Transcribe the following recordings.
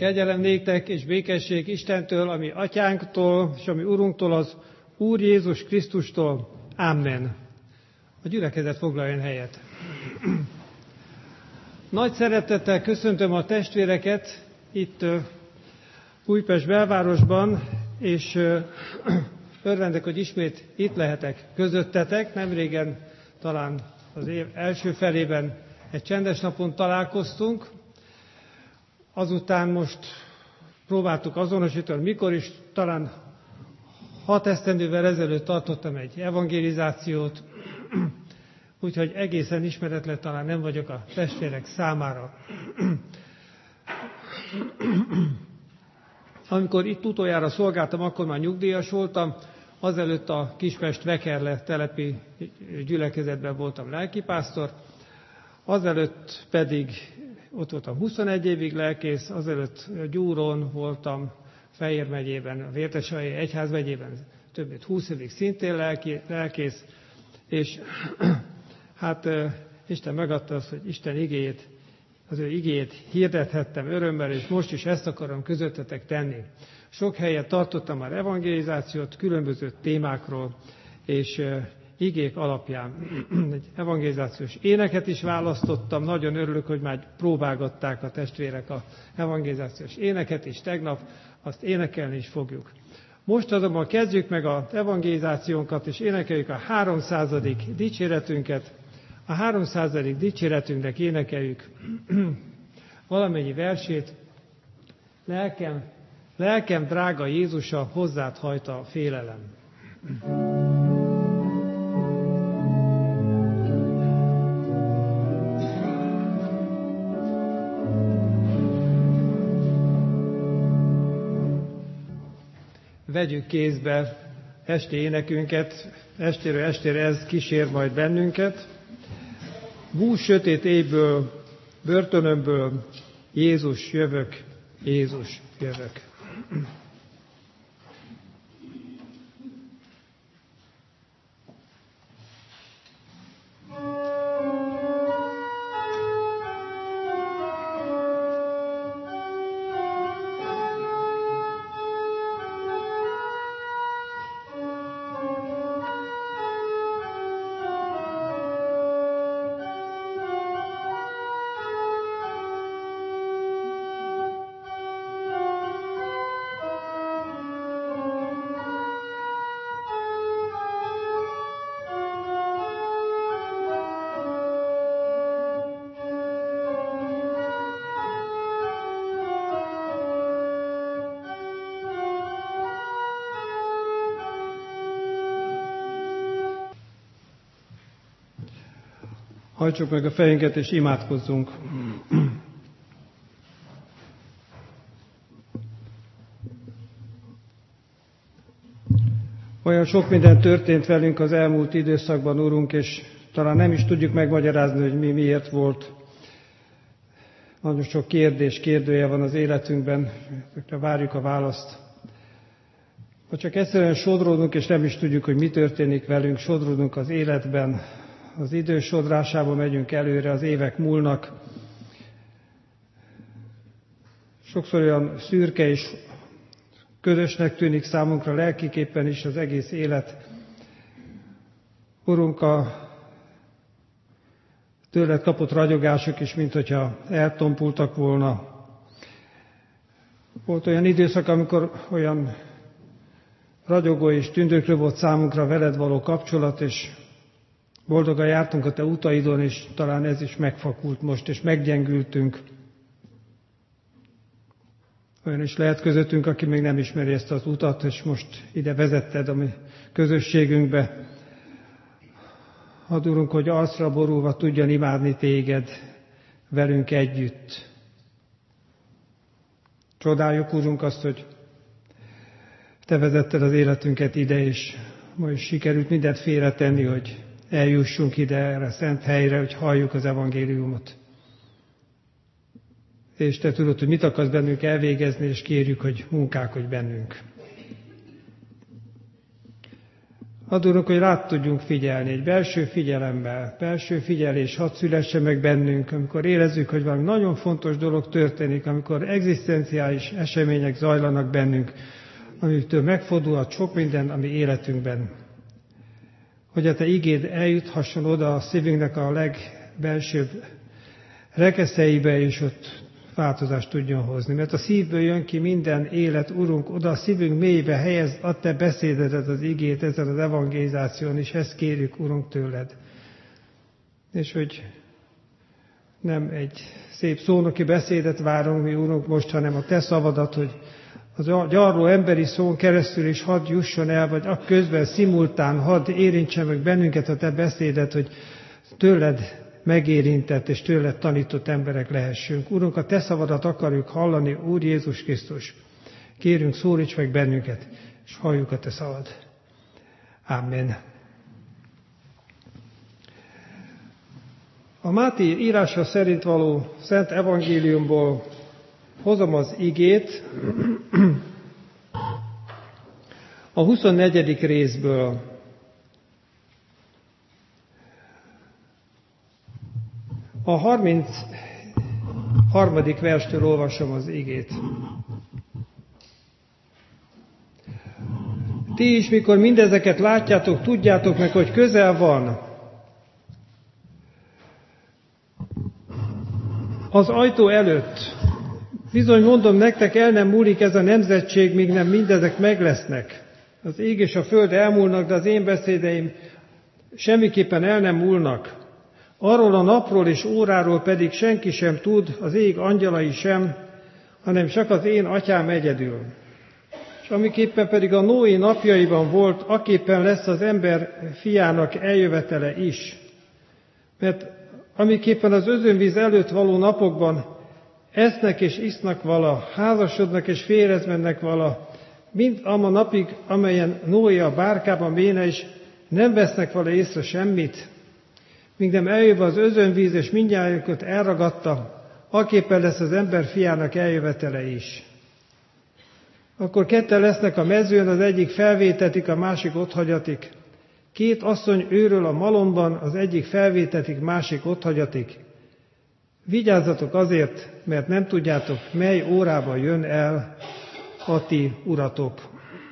Kegyelem néktek és békesség Istentől, ami atyánktól, és ami Urunktól, az Úr Jézus Krisztustól. Amen. A gyülekezet foglaljon helyet. Nagy szeretettel köszöntöm a testvéreket itt Újpest belvárosban, és örvendek, hogy ismét itt lehetek közöttetek. Nemrégen, talán az év első felében egy csendes napon találkoztunk. Azután most próbáltuk azonosítani, mikor is, talán 6 esztendővel ezelőtt tartottam egy evangelizációt, úgyhogy egészen ismeretlen talán nem vagyok a testvérek számára. Amikor itt utoljára szolgáltam, akkor már nyugdíjas voltam, azelőtt a Kispest-Vekerle telepi gyülekezetben voltam lelkipásztor, azelőtt pedig ott voltam 21 évig lelkész, azelőtt Gyúron voltam, Fejér megyében, a Vértesahelyi Egyházmegyében több mint 20 évig szintén lelkész, és hát Isten megadta azt, hogy Isten igéjét, az ő igéjét hirdethettem örömmel, és most is ezt akarom közöttetek tenni. Sok helyen tartottam már evangelizációt, különböző témákról, és igék alapján egy evangelizációs éneket is választottam. Nagyon örülök, hogy már próbálgatták a testvérek az evangelizációs éneket, és tegnap azt énekelni is fogjuk. Most azonban kezdjük meg az evangelizációnkat, és énekeljük a 300. dicséretünket. A 300. dicséretünknek énekeljük valamennyi versét. Lelkem drága Jézusa, hozzád hajt a félelem. Vegyük kézbe esti énekünket, estéről estére ez kísér majd bennünket. Bús sötét éjből, börtönömből, Jézus jövök, Jézus jövök. Hajtsuk meg a fejünket, és imádkozzunk. Olyan sok minden történt velünk az elmúlt időszakban, Urunk, és talán nem is tudjuk megmagyarázni, hogy miért volt. Nagyon sok kérdője van az életünkben, ezekre várjuk a választ. Ha csak egyszerűen sodródunk, és nem is tudjuk, hogy mi történik velünk, sodródunk az életben, az idő sodrásába megyünk előre, az évek múlnak. Sokszor olyan szürke és közösnek tűnik számunkra lelkiképpen is az egész élet. Urunk, a tőled kapott ragyogások is, mint hogyha eltompultak volna. Volt olyan időszak, amikor olyan ragyogó és tündöklő volt számunkra veled való kapcsolat, és boldogan jártunk a te utaidon, és talán ez is megfakult most, és meggyengültünk. Olyan is lehet közöttünk, aki még nem ismeri ezt az utat, és most ide vezetted a mi közösségünkbe. Hadd, Urunk, hogy arcra borulva tudjon imádni téged velünk együtt. Csodáljuk, Urunk, azt, hogy te vezetted az életünket ide, és ma is sikerült mindent félretenni, hogy eljussunk ide, erre a szent helyre, hogy halljuk az evangéliumot. És te tudod, hogy mit akarsz bennünk elvégezni, és kérjük, hogy munkálkodj bennünk. Adunk, hogy rá tudjunk figyelni, egy belső figyelemmel, belső figyelés hadd szülessen meg bennünk, amikor érezzük, hogy valami nagyon fontos dolog történik, amikor egzisztenciális események zajlanak bennünk, amitől megfordulhat sok minden a mi életünkben. Hogy a Te igéd eljuthasson oda a szívünknek a legbelsőbb rekeszeibe, és ott változást tudjon hozni. Mert a szívből jön ki minden élet, Urunk, oda a szívünk mélybe helyezd a Te beszédedet, az igét ezen az evangelizáción, és ezt kérjük, Urunk, tőled. És hogy nem egy szép szónoki beszédet várunk mi, Urunk, most, hanem a Te szavadat, hogy az gyarló emberi szón keresztül is hadd jusson el, vagy közben szimultán hadd érintse meg bennünket a Te beszédet, hogy tőled megérintett és tőled tanított emberek lehessünk. Urunk, a Te szavadat akarjuk hallani, Úr Jézus Krisztus. Kérünk, szólíts meg bennünket, és halljuk a Te szavad. Amen. A Máté írása szerint való Szent Evangéliumból hozom az igét a 24. részből. A 33. verstől olvasom az igét. Ti is, mikor mindezeket látjátok, tudjátok meg, hogy közel van az ajtó előtt. Bizony mondom nektek, el nem múlik ez a nemzetség, míg nem mindezek meglesznek. Az ég és a föld elmúlnak, de az én beszédeim semmiképpen el nem múlnak. Arról a napról és óráról pedig senki sem tud, az ég angyalai sem, hanem csak az én atyám egyedül. És amiképpen pedig a Noé napjaiban volt, aképpen lesz az ember fiának eljövetele is. Mert amiképpen az özönvíz előtt való napokban esznek és isznak vala, házasodnak és férjhez mennek vala, mind ama napig, amelyen Noé a bárkában béna is, nem vesznek vala észre semmit, míg nem eljövő az özönvíz, és mindnyájukat elragadta, aképpen lesz az ember fiának eljövetele is. Akkor ketten lesznek a mezőn, az egyik felvétetik, a másik otthagyatik. Két asszony őről a malomban, az egyik felvétetik, másik otthagyatik. Vigyázzatok azért, mert nem tudjátok, mely órában jön el a ti uratok.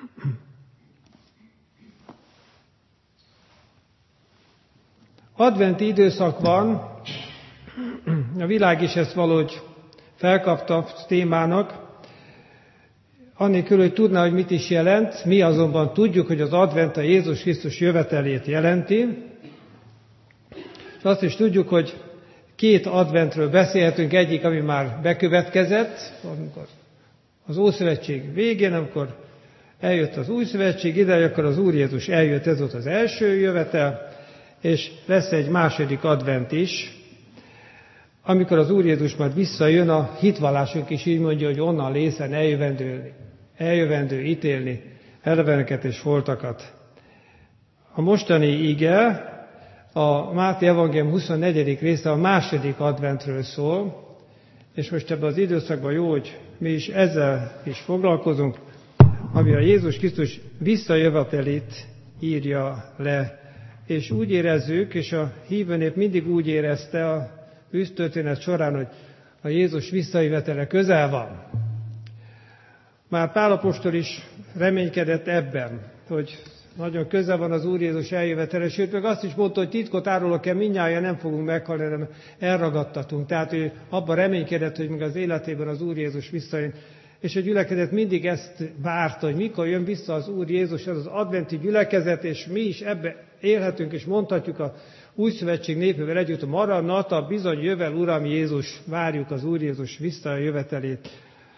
Adventi időszak van, a világ is ezt valahogy felkapta témának, annélkül, hogy tudná, hogy mit is jelent, mi azonban tudjuk, hogy az advent a Jézus Krisztus jövetelét jelenti, és azt is tudjuk, hogy két adventről beszélhetünk, egyik, ami már bekövetkezett, amikor az Ószövetség végén, amikor eljött az Új Szövetség ideje, akkor az Úr Jézus eljött, ez volt az első jövetel, és lesz egy második advent is, amikor az Úr Jézus majd visszajön, a hitvallásunk is így mondja, hogy onnan lészen eljövendő ítélni eleveneket és holtakat. A mostani ige, a Máté Evangélium 24. része a második adventről szól, és most ebben az időszakban jó, hogy mi is ezzel is foglalkozunk, ami a Jézus Krisztus visszajövetelét írja le. És úgy érezzük, és a hívő nép mindig úgy érezte a bűztörténet során, hogy a Jézus visszajövetele közel van. Már Pál apostol is reménykedett ebben, hogy nagyon közel van az Úr Jézus eljövetele, sőt, meg azt is mondta, hogy titkot árulok-e, mindnyájan nem fogunk meghalni, hanem elragadtatunk. Tehát ő abban reménykedett, hogy még az életében az Úr Jézus visszajön. És a gyülekezet mindig ezt várta, hogy mikor jön vissza az Úr Jézus, ez az adventi gyülekezet, és mi is ebbe élhetünk, és mondhatjuk a Új Szövetség népével együtt, a Maranata, bizony jövel, Uram Jézus, várjuk az Úr Jézus visszajövetelét.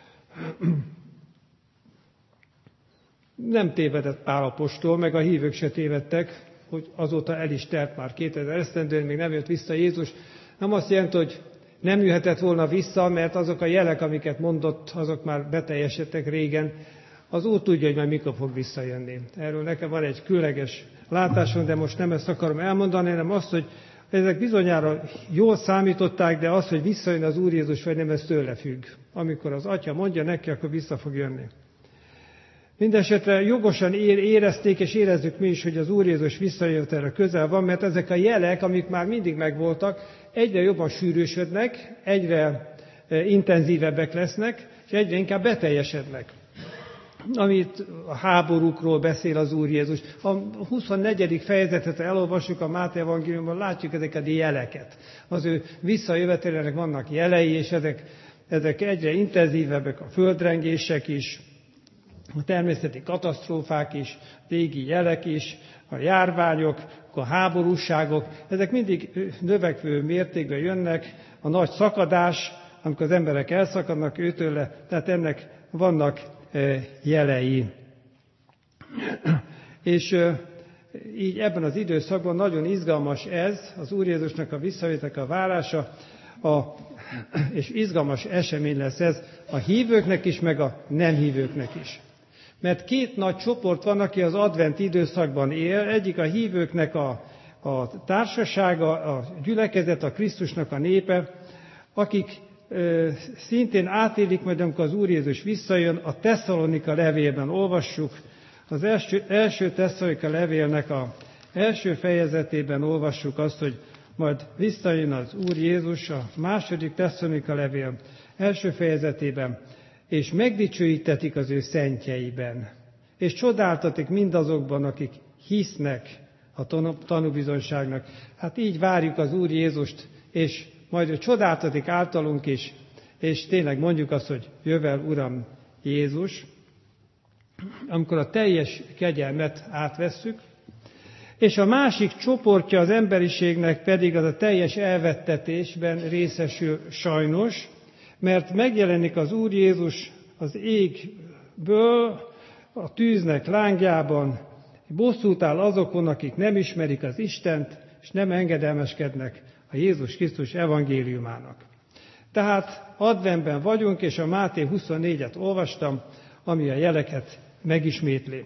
Nem tévedett Pál apostol, meg a hívők se tévedtek, hogy azóta el is telt már 2000 esztendőn, még nem jött vissza Jézus. Nem azt jelenti, hogy nem jöhetett volna vissza, mert azok a jelek, amiket mondott, azok már beteljesedtek régen. Az Úr tudja, hogy majd mikor fog visszajönni. Erről nekem van egy különleges látásom, de most nem ezt akarom elmondani, hanem azt, hogy ezek bizonyára jól számították, de az, hogy visszajön az Úr Jézus, vagy nem, ez tőle függ. Amikor az Atya mondja neki, akkor vissza fog jönni. Mindenesetre jogosan érezték, és érezzük mi is, hogy az Úr Jézus visszajövetele közel van, mert ezek a jelek, amik már mindig megvoltak, egyre jobban sűrűsödnek, egyre intenzívebbek lesznek, és egyre inkább beteljesednek. Amit a háborúkról beszél az Úr Jézus. A 24. fejezetet elolvassuk a Máté evangéliumban, látjuk ezeket a jeleket. Az ő visszajövetelének vannak jelei, és ezek egyre intenzívebbek, a földrengések is, a természeti katasztrófák is, régi jelek is, a járványok, a háborúságok, ezek mindig növekvő mértékben jönnek, a nagy szakadás, amikor az emberek elszakadnak őtőle, tehát ennek vannak jelei. És így ebben az időszakban nagyon izgalmas ez, az Úr Jézusnak a visszajövetelnek a várása, és izgalmas esemény lesz ez a hívőknek is, meg a nem hívőknek is. Mert két nagy csoport van, aki az advent időszakban él. Egyik a hívőknek a társasága, a gyülekezet, a Krisztusnak a népe, akik szintén átélik majd, amikor az Úr Jézus visszajön. A Tesszalonika levélben olvassuk, az első Tesszalonika levélnek a első fejezetében olvassuk azt, hogy majd visszajön az Úr Jézus, a második Tesszalonika levél első fejezetében, és megdicsőítetik az ő szentjeiben, és csodáltatik mindazokban, akik hisznek a tanúbizonyságnak. Hát így várjuk az Úr Jézust, és majd ő csodáltatik általunk is, és tényleg mondjuk azt, hogy jövel Uram Jézus, amikor a teljes kegyelmet átvesszük, és a másik csoportja az emberiségnek pedig az a teljes elvettetésben részesül sajnos, mert megjelenik az Úr Jézus az égből, a tűznek lángjában, bosszút áll azokon, akik nem ismerik az Istent, és nem engedelmeskednek a Jézus Krisztus evangéliumának. Tehát adventben vagyunk, és a Máté 24-et olvastam, ami a jeleket megismétli.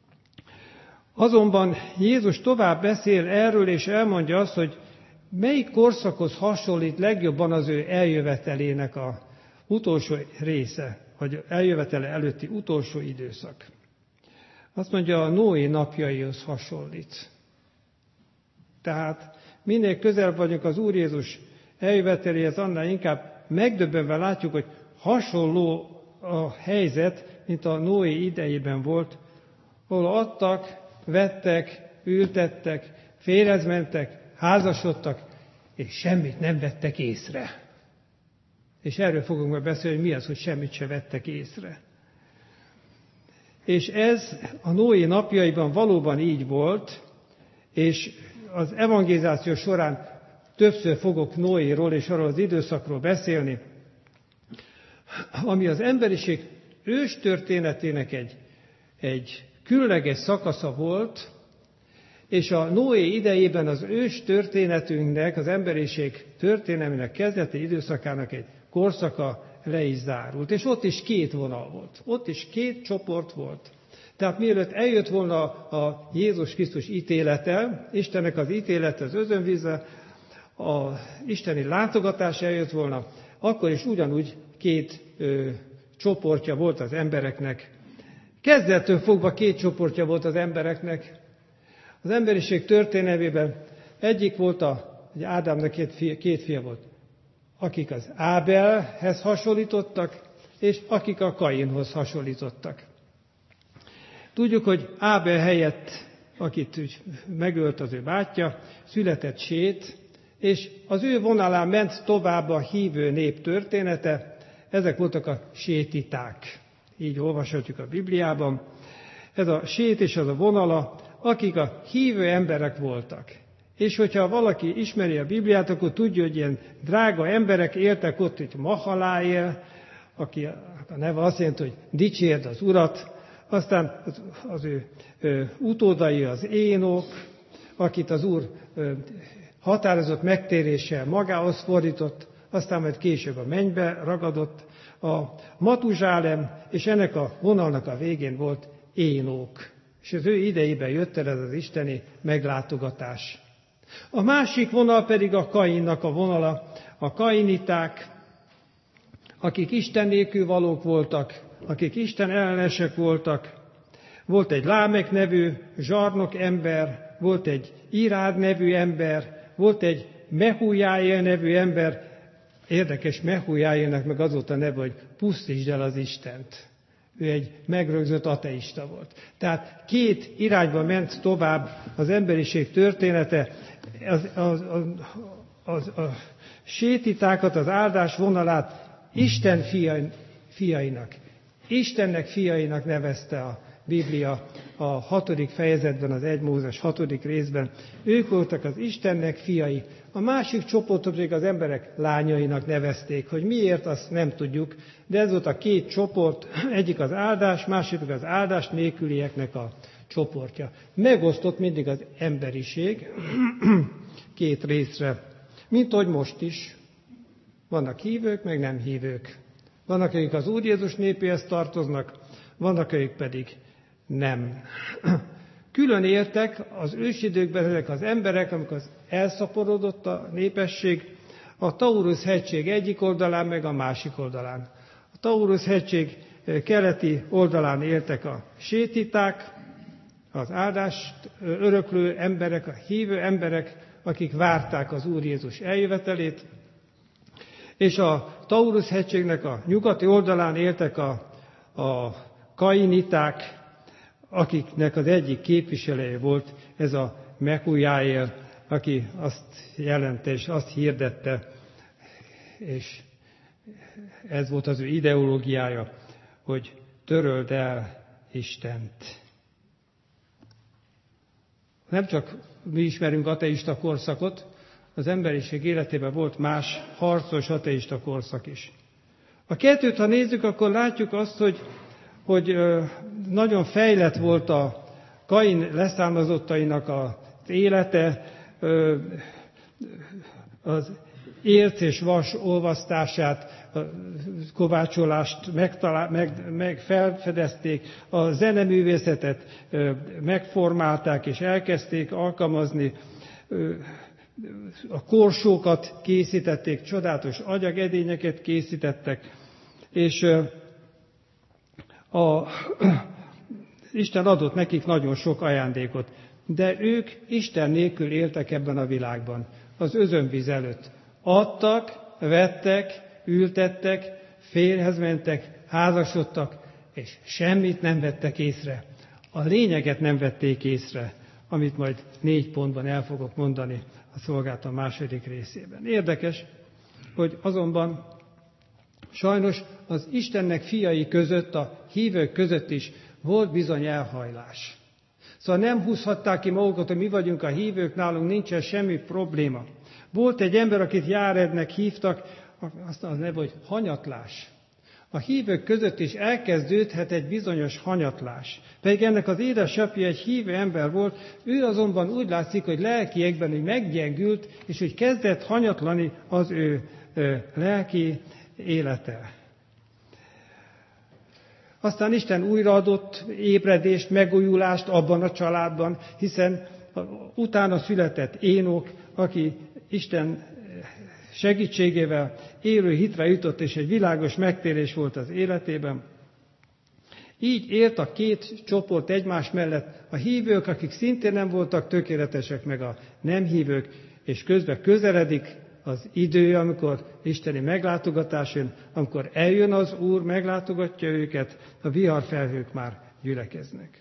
Azonban Jézus tovább beszél erről, és elmondja azt, hogy melyik korszakhoz hasonlít legjobban az ő eljövetelének a utolsó része, vagy eljövetele előtti utolsó időszak. Azt mondja, a Noé napjaihoz hasonlít. Tehát minél közel vagyunk az Úr Jézus eljöveteléhez, annál inkább megdöbbenve látjuk, hogy hasonló a helyzet, mint a Noé idejében volt, ahol adtak, vettek, ültettek, férjhez mentek, házasodtak, és semmit nem vettek észre. És erről fogunk majd beszélni, hogy mi az, hogy semmit se vettek észre. És ez a Noé napjaiban valóban így volt, és az evangelizáció során többször fogok Noéról és arról az időszakról beszélni, ami az emberiség őstörténetének egy különleges szakasza volt, és a Noé idejében az ős történetünknek, az emberiség történelmének kezdeti időszakának egy korszaka le is zárult. És ott is két vonal volt. Ott is két csoport volt. Tehát mielőtt eljött volna a Jézus Krisztus ítélete, Istennek az ítélete, az özönvíze, a isteni látogatás eljött volna, akkor is ugyanúgy két csoportja volt az embereknek. Kezdettől fogva két csoportja volt az embereknek. Az emberiség történelmében egyik volt, hogy Ádámnak két fia volt, akik az Ábelhez hasonlítottak, és akik a Kainhoz hasonlítottak. Tudjuk, hogy Ábel helyett, akit megölt az ő bátyja, született Sét, és az ő vonalán ment tovább a hívő nép története, ezek voltak a sétiták. Így olvashatjuk a Bibliában. Ez a Sét és az a vonala, akik a hívő emberek voltak. És hogyha valaki ismeri a Bibliát, akkor tudja, hogy ilyen drága emberek éltek ott, hogy Mahaláél, aki a neve azt jelenti, hogy dicsérd az Urat, aztán az ő utódai az Énok, akit az Úr határozott megtéréssel magához fordított, aztán majd később a mennybe ragadott, a Matuzsálem, és ennek a vonalnak a végén volt Énok. És az ő idejében jött el ez az isteni meglátogatás. A másik vonal pedig a Kainnak a vonala, a kainiták, akik Isten nélkül valók voltak, akik Isten ellenesek voltak, volt egy Lámek nevű zsarnok ember, volt egy Irád nevű ember, volt egy Mehujáél nevű ember. Érdekes, Mehujáélnek meg az volt a neve, hogy pusztítsd el az Istent. Ő egy megrögzött ateista volt. Tehát két irányba ment tovább az emberiség története. A sétitákat, az áldás vonalát Isten fiainak, Istennek fiainak nevezte a Biblia a 6. fejezetben, az 1 Mózes 6. részben. Ők voltak az Istennek fiai. A másik csoportot pedig az emberek lányainak nevezték, hogy miért, azt nem tudjuk, de ez volt a két csoport, egyik az áldás, másik az áldás nélkülieknek a csoportja. Megosztott mindig az emberiség két részre, mint ahogy most is. Vannak hívők, meg nem hívők. Vannak, akik az Úr Jézus népéhez tartoznak, vannak, akik pedig nem. Külön éltek az ősidőkben ezek az emberek, amikor az elszaporodott a népesség, a Taurus-hegység egyik oldalán, meg a másik oldalán. A Taurus-hegység keleti oldalán éltek a sétiták, az áldást öröklő emberek, a hívő emberek, akik várták az Úr Jézus eljövetelét, és a Taurus-hegységnek a nyugati oldalán éltek a kainiták, akiknek az egyik képviselője volt ez a Mehujáél, aki azt jelente és azt hirdette, és ez volt az ő ideológiája, hogy töröld el Istent. Nem csak mi ismerünk ateista korszakot, az emberiség életében volt más harcos ateista korszak is. A kettőt, ha nézzük, akkor látjuk azt, hogy nagyon fejlett volt a Kain leszármazottainak az élete, az érc és vas olvasztását, a kovácsolást felfedezték, a zeneművészetet megformálták és elkezdték alkalmazni, a korsókat készítették, csodálatos agyagedényeket készítettek, és Isten adott nekik nagyon sok ajándékot, de ők Isten nélkül éltek ebben a világban, az özönvíz előtt. Adtak, vettek, ültettek, férjhez mentek, házasodtak, és semmit nem vettek észre. A lényeget nem vették észre, amit majd 4 pontban el fogok mondani a szolgálatom második részében. Érdekes, hogy azonban sajnos az Istennek fiai között, a hívők között is volt bizony elhajlás. Szóval nem húzhatták ki magukat, hogy mi vagyunk a hívők, nálunk nincsen semmi probléma. Volt egy ember, akit Járednek hívtak, azt a neve, hogy hanyatlás. A hívők között is elkezdődhet egy bizonyos hanyatlás. Pedig ennek az édesapja egy hívő ember volt, ő azonban úgy látszik, hogy lelkiekben úgy meggyengült, és úgy kezdett hanyatlani az ő lelki élete. Aztán Isten újraadott ébredést, megújulást abban a családban, hiszen utána született Énok, aki Isten segítségével élő hitre jutott, és egy világos megtérés volt az életében. Így élt a két csoport egymás mellett, a hívők, akik szintén nem voltak tökéletesek, meg a nem hívők, és közben közeledik az idő, amikor isteni meglátogatás jön, amikor eljön az Úr, meglátogatja őket, a viharfelhők már gyülekeznek.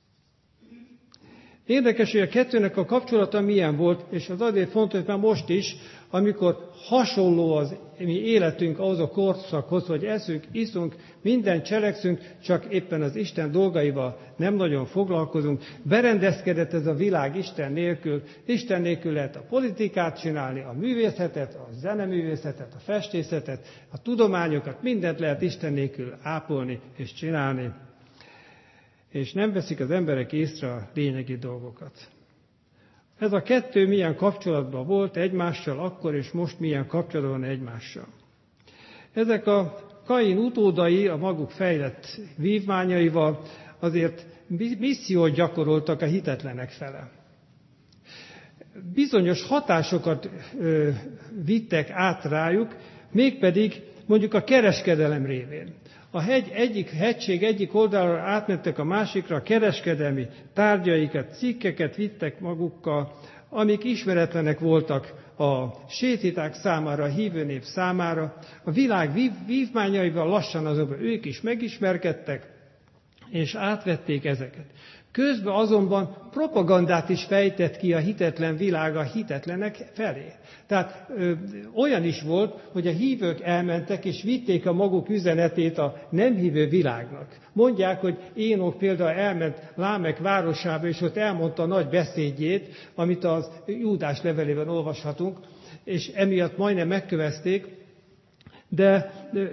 Érdekes, hogy a kettőnek a kapcsolata milyen volt, és az azért fontos, mert most is, amikor hasonló az mi életünk ahhoz a korszakhoz, hogy eszünk, iszunk, mindent cselekszünk, csak éppen az Isten dolgaival nem nagyon foglalkozunk. Berendezkedett ez a világ Isten nélkül. Isten nélkül lehet a politikát csinálni, a művészetet, a zeneművészetet, a festészetet, a tudományokat, mindent lehet Isten nélkül ápolni és csinálni. És nem veszik az emberek észre a lényegi dolgokat. Ez a kettő milyen kapcsolatban volt egymással akkor, és most milyen kapcsolatban egymással. Ezek a Kain utódai a maguk fejlett vívmányaival azért missziót gyakoroltak a hitetlenek fele. Bizonyos hatásokat vittek át rájuk, mégpedig mondjuk a kereskedelem révén. egyik hegység egyik oldalra átmentek a másikra, kereskedelmi tárgyaikat, cikkeket vittek magukkal, amik ismeretlenek voltak a sétiták számára, a hívő nép számára. A világ vívmányaival lassan azokban ők is megismerkedtek, és átvették ezeket. Közben azonban propagandát is fejtett ki a hitetlen világ a hitetlenek felé. Tehát olyan is volt, hogy a hívők elmentek és vitték a maguk üzenetét a nem hívő világnak. Mondják, hogy Énok például elment Lámek városába, és ott elmondta a nagy beszédjét, amit az Júdás levelében olvashatunk, és emiatt majdnem megkövezték. De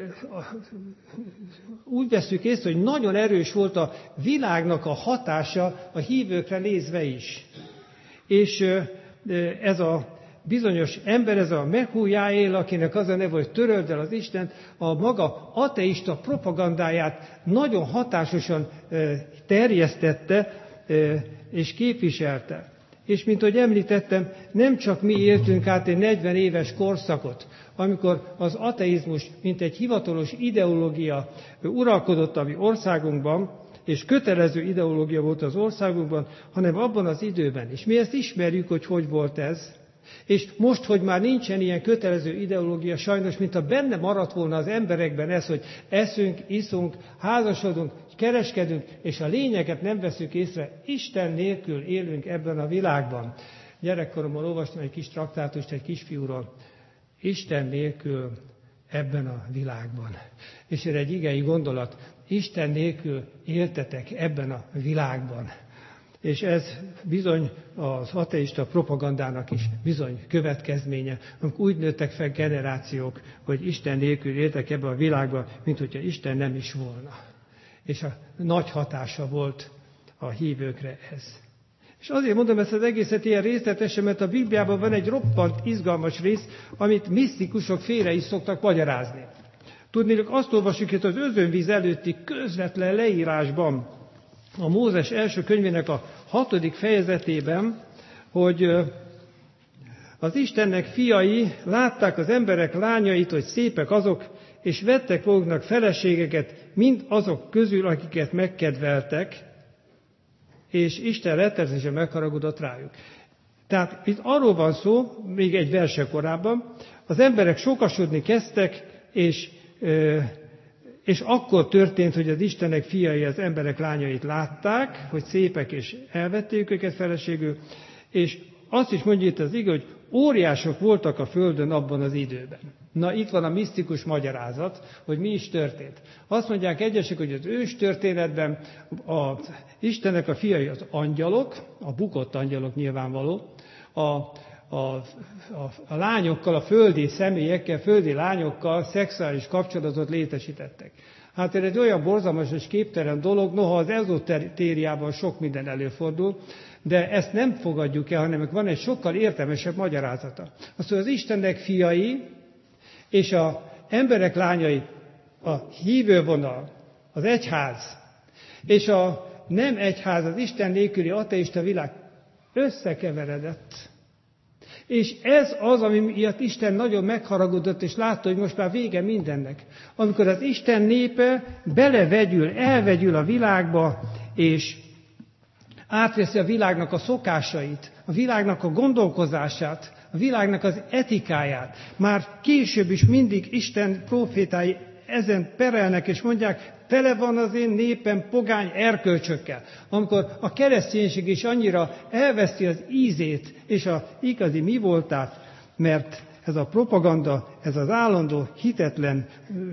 úgy vesszük észre, hogy nagyon erős volt a világnak a hatása a hívőkre nézve is. És ez a bizonyos ember, ez a Mehújáél, akinek az a neve, hogy töröld el az Istent, a maga ateista propagandáját nagyon hatásosan terjesztette és képviselte. És mint ahogy említettem, nem csak mi éltünk át egy 40 éves korszakot, amikor az ateizmus, mint egy hivatalos ideológia uralkodott a mi országunkban, és kötelező ideológia volt az országunkban, hanem abban az időben is. Mi ezt ismerjük, hogy volt ez, és most, hogy már nincsen ilyen kötelező ideológia, sajnos, mintha benne maradt volna az emberekben ez, hogy eszünk, iszunk, házasodunk, kereskedünk, és a lényeget nem veszük észre, Isten nélkül élünk ebben a világban. Gyerekkoromban olvastam egy kis traktátust egy kisfiúról, Isten nélkül ebben a világban. És ez egy igei gondolat, Isten nélkül éltetek ebben a világban. És ez bizony az ateista propagandának is bizony következménye, amikor úgy nőttek fel generációk, hogy Isten nélkül éltek ebben a világban, mint hogyha Isten nem is volna. És a nagy hatása volt a hívőkre ez. És azért mondom ezt az egészet ilyen részletesen, mert a Bibliában van egy roppant izgalmas rész, amit misztikusok félre is szoktak magyarázni. Tudnék, azt olvasjuk itt az özönvíz előtti közvetlen leírásban, a Mózes első könyvének a 6. fejezetében, hogy az Istennek fiai látták az emberek lányait, hogy szépek azok, és vettek maguknak feleségeket, mind azok közül, akiket megkedveltek, és Isten rettenetesen megharagudott rájuk. Tehát itt arról van szó, még egy verse korábban, az emberek sokasodni kezdtek, és akkor történt, hogy az Istennek fiai az emberek lányait látták, hogy szépek, és elvették őket feleségül, és azt is mondja itt az ige, hogy óriások voltak a földön abban az időben. Na, itt van a misztikus magyarázat, hogy mi is történt. Azt mondják egyesek, hogy az ős történetben az Istennek a fiai az angyalok, a bukott angyalok nyilvánvaló, a lányokkal, a földi személyekkel, földi lányokkal szexuális kapcsolatot létesítettek. Hát ez egy olyan borzalmas és képtelen dolog, noha az ezotériában sok minden előfordul, de ezt nem fogadjuk el, hanem van egy sokkal értelmesebb magyarázata. Azt mondja, az Istennek fiai és az emberek lányai, a hívővonal, az egyház, és a nem egyház, az Isten nélküli ateista világ összekeveredett. És ez az, ami miatt Isten nagyon megharagudott, és látta, hogy most már vége mindennek. Amikor az Isten népe elvegyül a világba, és átveszi a világnak a szokásait, a világnak a gondolkozását, a világnak az etikáját. Már később is mindig Isten prófétái ezen perelnek, és mondják, tele van az én népem pogány erkölcsökkel. Amikor a kereszténység is annyira elveszti az ízét és az igazi mi voltát, mert ez a propaganda, ez az állandó hitetlen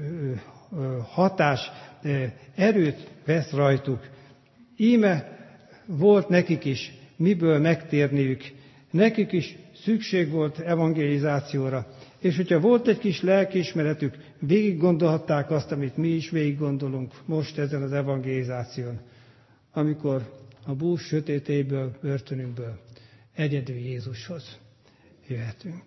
hatás erőt vesz rajtuk. Íme volt nekik is miből megtérniük. Nekik is szükség volt evangelizációra. És hogyha volt egy kis lelkiismeretük, végig gondolhatták azt, amit mi is végig gondolunk most ezen az evangelizáción, amikor a bús sötétéből, börtönünkből egyedül Jézushoz jöhetünk.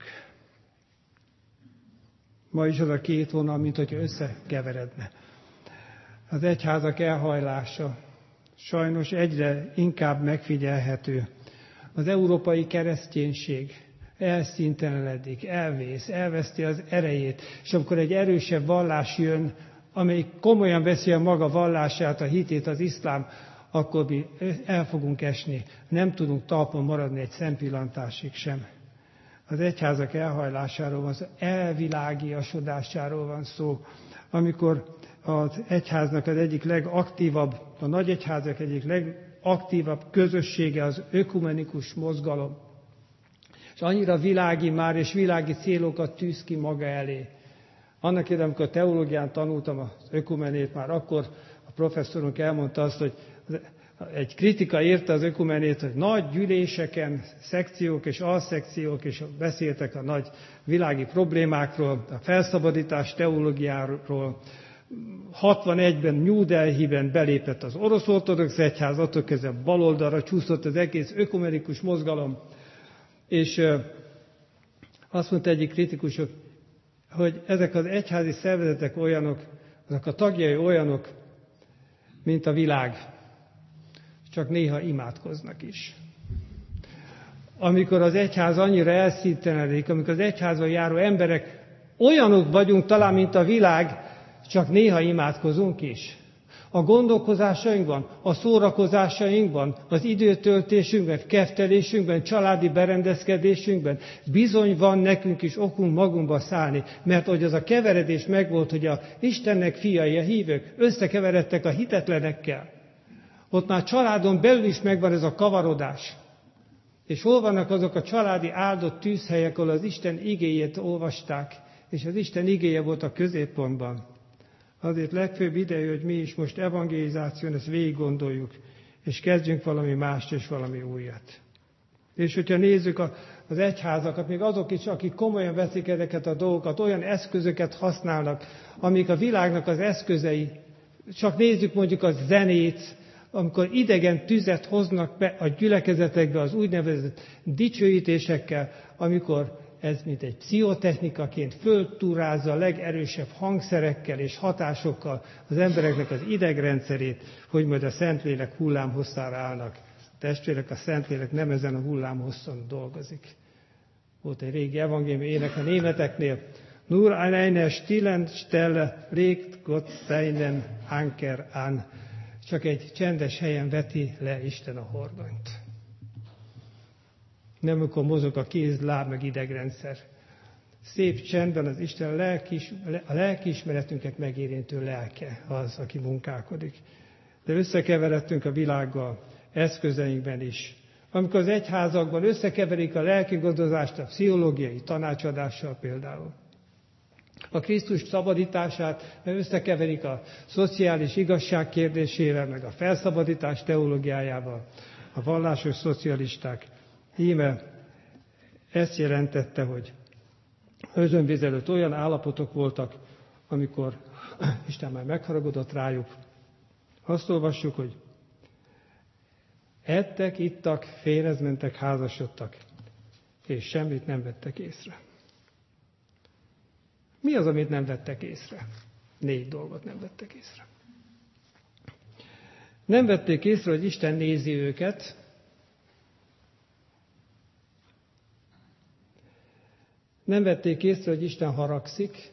Ma is az a két vonal, mint hogyha összekeveredne. Az egyházak elhajlása sajnos egyre inkább megfigyelhető. Az európai kereszténység elszíntelenedik, elvész, elveszti az erejét, és amikor egy erősebb vallás jön, amelyik komolyan veszi a maga vallását, a hitét, az iszlám, akkor mi el fogunk esni. Nem tudunk talpon maradni egy szempillantásig sem. Az egyházak elhajlásáról van szó, elvilágiasodásáról van szó, amikor az egyháznak az egyik legaktívabb, a nagyegyházak egyik legaktívabb közössége az ökumenikus mozgalom. És annyira világi már, és világi célokat tűz ki maga elé. Annak idején, amikor teológián tanultam az ökumenét, már akkor a professzorunk elmondta azt, hogy egy kritika érte az ökumenét, hogy nagy gyűléseken szekciók és alszekciók, és beszéltek a nagy világi problémákról, a felszabadítás teológiáról. 61-ben New Delhi-ben belépett az orosz ortodox egyház, attól kezdve baloldalra csúszott az egész ökumenikus mozgalom, és azt mondta egyik kritikusok, hogy ezek az egyházi szervezetek olyanok, ezek a tagjai olyanok, mint a világ, csak néha imádkoznak is. Amikor az egyház annyira elszíntelenedik, amikor az egyházban járó emberek olyanok vagyunk talán, mint a világ, csak néha imádkozunk is. A gondolkozásainkban, a szórakozásainkban, az időtöltésünkben, kettelésünkben, családi berendezkedésünkben bizony van nekünk is okunk magunkba szállni, mert hogy az a keveredés megvolt, hogy a Istennek fiai, a hívők összekeveredtek a hitetlenekkel. Ott már családon belül is megvan ez a kavarodás. És hol vannak azok a családi áldott tűzhelyek, ahol az Isten igéjét olvasták, és az Isten igéje volt a középpontban. Azért legfőbb ideje, hogy mi is most evangelizáción ezt végig gondoljuk, és kezdjünk valami mást és valami újat. És hogyha nézzük az egyházakat, még azok is, akik komolyan veszik ezeket a dolgokat, olyan eszközöket használnak, amik a világnak az eszközei. Csak nézzük mondjuk a zenét, amikor idegen tüzet hoznak be a gyülekezetekbe az úgynevezett dicsőítésekkel, amikor ez mint egy pszichotechnikaként föltúrázza a legerősebb hangszerekkel és hatásokkal az embereknek az idegrendszerét, hogy majd a Szentlélek hullámhosszára állnak. Testvérek, a Szentlélek nem ezen a hullámhosszon dolgozik. Volt egy régi evangélium ének a németeknél. Nur an einer stillen Stelle legt Gott seinen Anker an. Csak egy csendes helyen veti le Isten a hordonyt. Nem amikor mozog a kéz, láb, meg idegrendszer. Szép csendben az Isten a lelkiismeretünket megérintő lelke az, aki munkálkodik. De összekeveredtünk a világgal, eszközeinkben is. Amikor az egyházakban összekeverik a lelki gondozást a pszichológiai tanácsadással például. A Krisztus szabadítását összekeverik a szociális igazság kérdésével, meg a felszabadítás teológiájával, a vallásos szocialisták. Íme ezt jelentette, hogy özönvíz előtt olyan állapotok voltak, amikor Isten már megharagudott rájuk. Azt olvassuk, hogy ettek, ittak, férezmentek, házasodtak, és semmit nem vettek észre. Mi az, amit nem vettek észre? 4 dolgot nem vettek észre. Nem vették észre, hogy Isten nézi őket. Nem vették észre, hogy Isten haragszik.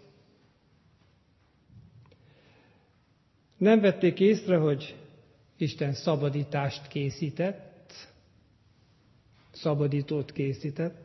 Nem vették észre, hogy Isten szabadítást készített, szabadítót készített,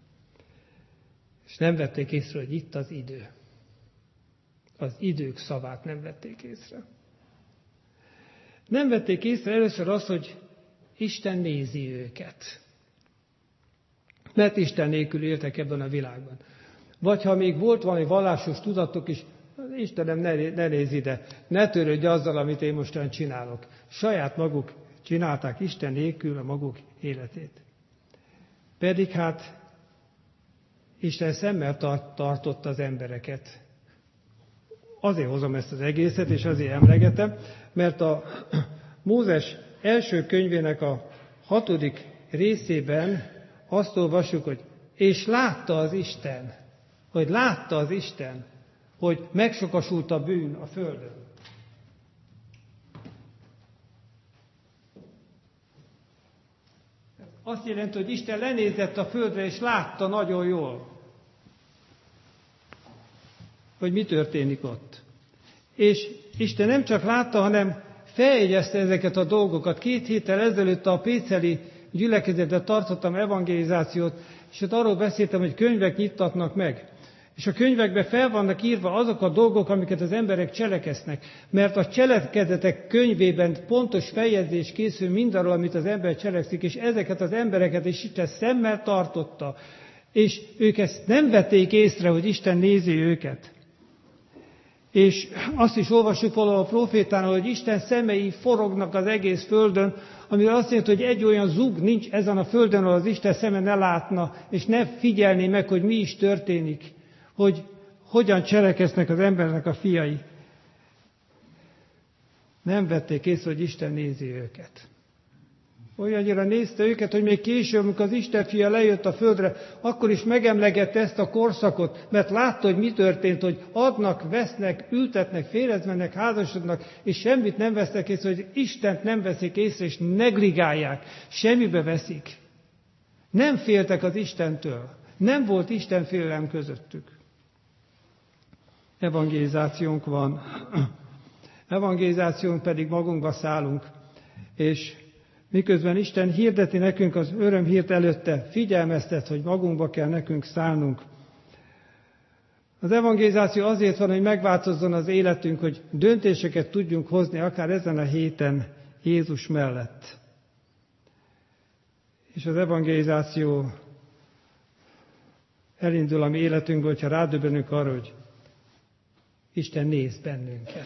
és nem vették észre, hogy itt az idő. Az idők szavát nem vették észre. Nem vették észre először azt, hogy Isten nézi őket. Mert Isten nélkül éltek ebben a világban. Vagy ha még volt valami vallásos tudatok is, Istenem, ne nézz ide, ne törődj azzal, amit én mostan csinálok. Saját maguk csinálták Isten nélkül a maguk életét. Pedig hát Isten szemmel tartotta az embereket. Azért hozom ezt az egészet, és azért emlegetem, mert a Mózes első könyvének a 6. részében azt olvassuk, hogy és látta az Isten, hogy megsokasult a bűn a földön. Azt jelenti, hogy Isten lenézett a földre, és látta nagyon jól, hogy mi történik ott. És Isten nem csak látta, hanem feljegyezte ezeket a dolgokat. 2 héttel ezelőtt a péceli gyülekezetben tartottam evangelizációt, és ott arról beszéltem, hogy könyvek nyittatnak meg. És a könyvekben fel vannak írva azok a dolgok, amiket az emberek cselekednek. Mert a cselekedetek könyvében pontos feljegyzés készül mindarról, amit az ember cselekszik, és ezeket az embereket is Isten szemmel tartotta. És ők ezt nem vették észre, hogy Isten nézi őket. És azt is olvassuk valahol a profétánál, hogy Isten szemei forognak az egész földön, amire azt jelenti, hogy egy olyan zug nincs ezen a földön, ahol az Isten szeme ne látna, és ne figyelné meg, hogy mi is történik, hogy hogyan cselekednek az embernek a fiai. Nem vették észre, hogy Isten nézi őket. Olyannyira nézte őket, hogy még később, amikor az Isten fia lejött a földre, akkor is megemlegette ezt a korszakot, mert látta, hogy mi történt, hogy adnak, vesznek, ültetnek, férezmennek, házasodnak, és semmit nem vesznek észre, hogy Istent nem veszik észre, és negligálják, semmibe veszik. Nem féltek az Istentől. Nem volt Isten félelem közöttük. Evangelizációnk van. Evangelizációnk pedig magunkba szállunk, és miközben Isten hirdeti nekünk az örömhírt előtte, figyelmeztet, hogy magunkba kell nekünk szállnunk. Az evangelizáció azért van, hogy megváltozzon az életünk, hogy döntéseket tudjunk hozni, akár ezen a héten Jézus mellett. És az evangelizáció elindul a mi életünkből, hogyha rádöbbenünk arra, hogy Isten néz bennünket.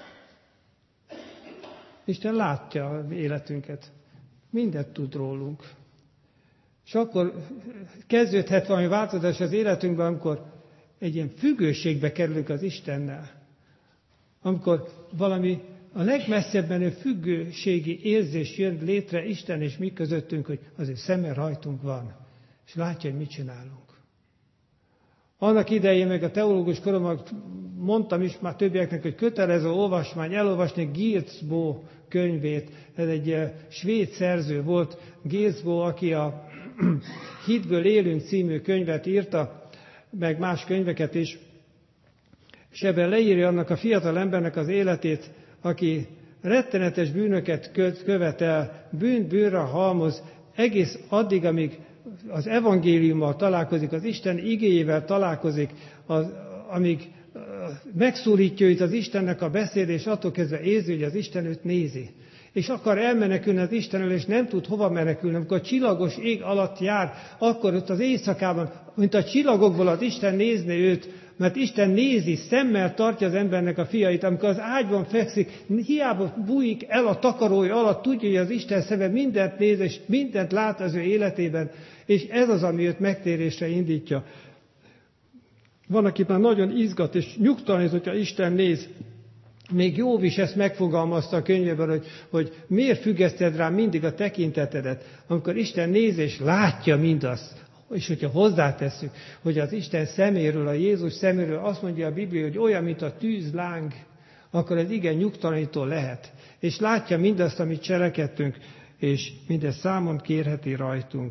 Isten látja a mi életünket. Mindent tud rólunk. És akkor kezdődhet valami változás az életünkben, amikor egy ilyen függőségbe kerülünk az Istennel. Amikor valami a legmesszebb menő függőségi érzés jön létre Isten és mi közöttünk, hogy az ő szeme rajtunk van, és látja, hogy mit csinálunk. Annak idején meg a teológus koromban mondtam is már többieknek, hogy kötelező olvasmány, elolvasni Gilsbo könyvét. Ez egy svéd szerző volt, Gilsbo, aki a Hitből élünk című könyvet írta, meg más könyveket is, és ebben leírja annak a fiatal embernek az életét, aki rettenetes bűnöket követel, bűnre halmoz, egész addig, amíg az evangéliummal találkozik, az Isten igéjével találkozik, amíg megszólítja őt az Istennek a beszéd, és attól kezdve érzi, hogy az Isten őt nézi. És akar elmenekülni az Istenről, és nem tud hova menekülni. Amikor a csillagos ég alatt jár, akkor ott az éjszakában, mint a csillagokból az Isten nézne őt, mert Isten nézi, szemmel tartja az embernek a fiait. Amikor az ágyban fekszik, hiába bújik el a takarója alatt, tudja, hogy az Isten szeme mindent néz, és mindent lát az ő életében, és ez az, ami őt megtérésre indítja. Van, aki már nagyon izgat, és nyugtalan, hogyha Isten néz. Még Jobb is ezt megfogalmazta a könyvében, hogy miért függeszted rám mindig a tekintetedet, amikor Isten néz és látja mindazt. És hogyha hozzátesszük, hogy az Isten szeméről, a Jézus szeméről azt mondja a Biblia, hogy olyan, mint a tűzláng, akkor ez igen nyugtalanító lehet. És látja mindazt, amit cselekedtünk, és mindezt számon kérheti rajtunk.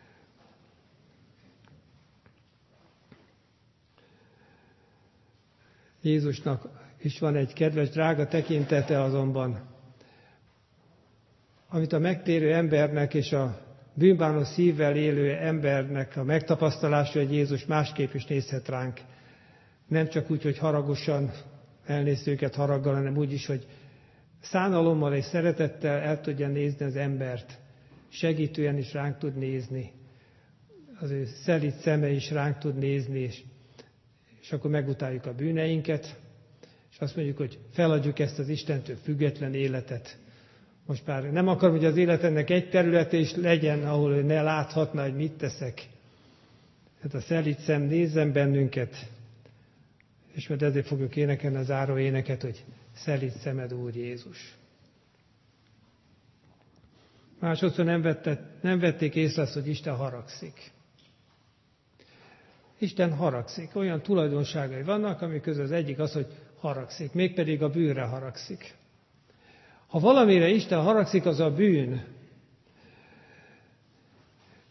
Jézusnak is van egy kedves, drága tekintete azonban, amit a megtérő embernek és a bűnbánó szívvel élő embernek a megtapasztalása, hogy Jézus másképp is nézhet ránk. Nem csak úgy, hogy haragosan elnéz őket haraggal, hanem úgy is, hogy szánalommal és szeretettel el tudja nézni az embert. Segítően is ránk tud nézni. Az ő szelíd szeme is ránk tud nézni, és akkor megutáljuk a bűneinket, és azt mondjuk, hogy feladjuk ezt az Istentől független életet. Most már nem akarom, hogy az életemnek egy területe is legyen, ahol ő ne láthatna, hogy mit teszek. Hát a szelíd szem nézzen bennünket, és majd ezért fogjuk énekelni az záró éneket, hogy szelíd szemed, Úr Jézus. Másodszor nem vették észre azt, hogy Isten haragszik. Isten haragszik. Olyan tulajdonságai vannak, amik közül az egyik az, hogy haragszik, mégpedig a bűnre haragszik. Ha valamire Isten haragszik, az a bűn.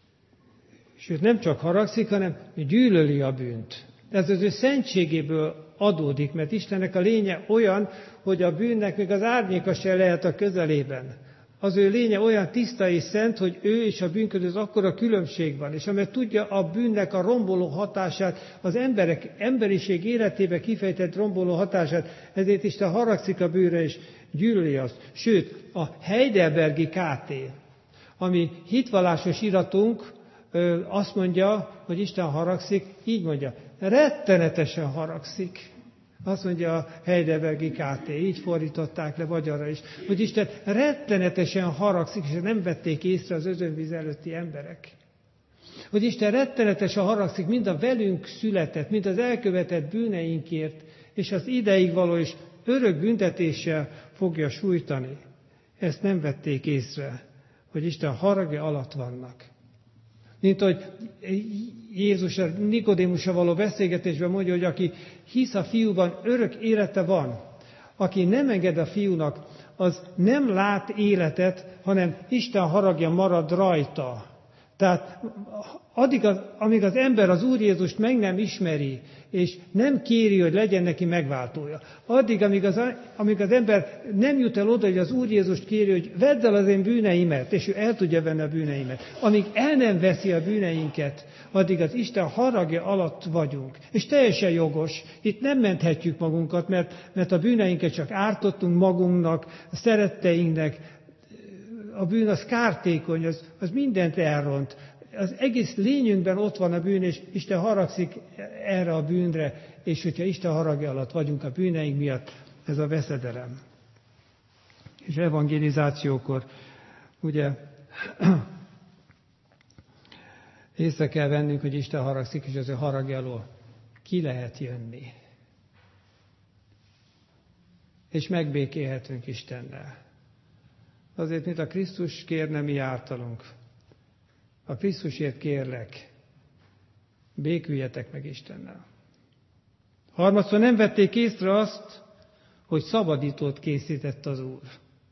Sőt, nem csak haragszik, hanem gyűlöli a bűnt. Ez az ő szentségéből adódik, mert Istennek a lénye olyan, hogy a bűnnek még az árnyéka se lehet a közelében. Az ő lénye olyan tiszta és szent, hogy ő és a bűn között akkora különbség van, és amely tudja a bűnnek a romboló hatását, az emberiség életébe kifejtett romboló hatását, ezért Isten haragszik a bűnre és gyűlöli azt. Sőt, a Heidelbergi KT, ami hitvallásos iratunk, azt mondja, hogy Isten haragszik, így mondja, rettenetesen haragszik. Azt mondja a Heidelbergi KT, így fordították le magyarra is, hogy Isten rettenetesen haragszik, és nem vették észre az özönvíz előtti emberek. Hogy Isten rettenetesen haragszik mind a velünk született, mind az elkövetett bűneinkért, és az ideig való és örök büntetéssel fogja sújtani. Ezt nem vették észre, hogy Isten haragja alatt vannak. Mint hogy Jézus a Nikodémussal való beszélgetésben mondja, hogy aki hisz a fiúban, örök élete van. Aki nem enged a fiúnak, az nem lát életet, hanem Isten haragja marad rajta. Tehát amíg az ember az Úr Jézust meg nem ismeri, és nem kéri, hogy legyen neki megváltója. Addig, amíg az ember nem jut el oda, hogy az Úr Jézust kéri, hogy vedd el az én bűneimet, és ő el tudja venni a bűneimet. Amíg el nem veszi a bűneinket, addig az Isten haragja alatt vagyunk. És teljesen jogos. Itt nem menthetjük magunkat, mert a bűneinket csak ártottunk magunknak, a szeretteinknek. A bűn az kártékony, az mindent elront. Az egész lényünkben ott van a bűn, és Isten haragszik erre a bűnre, és hogyha Isten haragja alatt vagyunk a bűneink miatt, ez a veszedelem. És evangelizációkor, ugye, észre kell vennünk, hogy Isten haragszik, és az ő haragja alól ki lehet jönni. És megbékélhetünk Istennel. Azért, mint a Krisztus kérne mi ártalunk. A Krisztusért kérlek, béküljetek meg Istennel. Harmadszor nem vették észre azt, hogy szabadítót készített az Úr.